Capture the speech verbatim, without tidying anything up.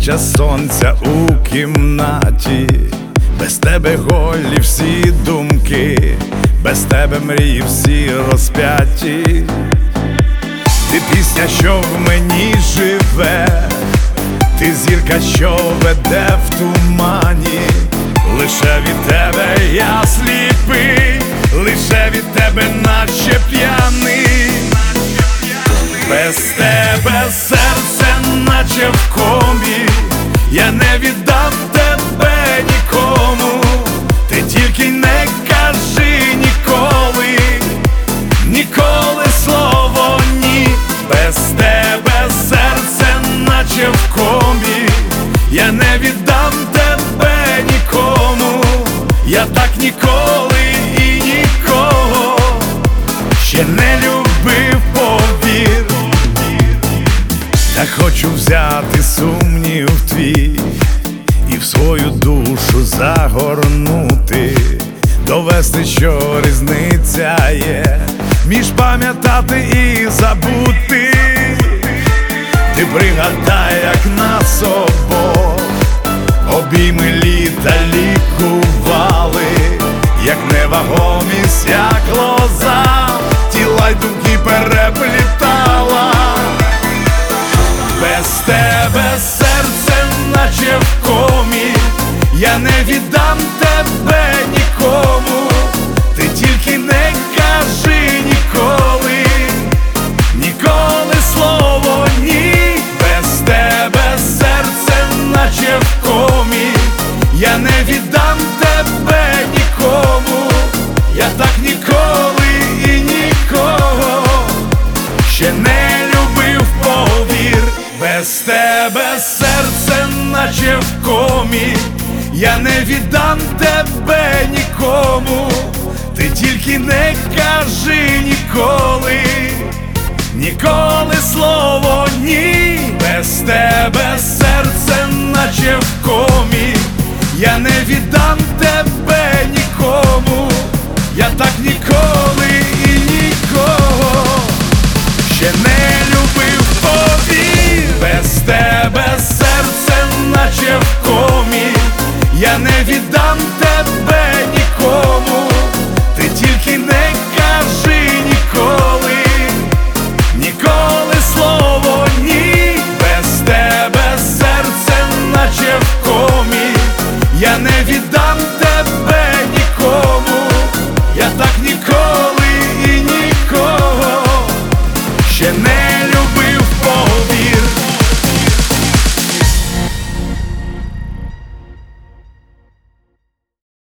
нестача сонця у кімнаті, без тебе голі всі думки, без тебе мрії всі розп'яті. Ти пісня, що в мені живе, ти зірка, що веде в тумані. Лише від тебе я сліпий, лише від тебе наче п'яний. Без тебе серце наче в комі, я не віддам тебе нікому. Ти тільки не кажи ніколи, ніколи слово ні. Без тебе серце наче в комі, я не віддам тебе нікому. Я так ніколи і нікого ще не любив, повір. Та хочу взяти сумнів твій і в свою душу загорнути, довести, що різниця є між пам'ятати і забути. Ти пригадай, як нас обох обійми літа лікували, як невагомість, як лоза, тіла й думки переплітала. Без тебе серце наче в комі, я не віддам тебе нікому. Ти тільки не кажи ніколи, ніколи слово ні. Без тебе серце наче в комі, я не віддам тебе нікому. Я так ніколи і нікого ще не любив, повір. Без тебе серце наче в комі, я не віддам тебе нікому. Ти тільки не кажи ніколи, ніколи слово ні. Без тебе серце наче в комі, я не віддам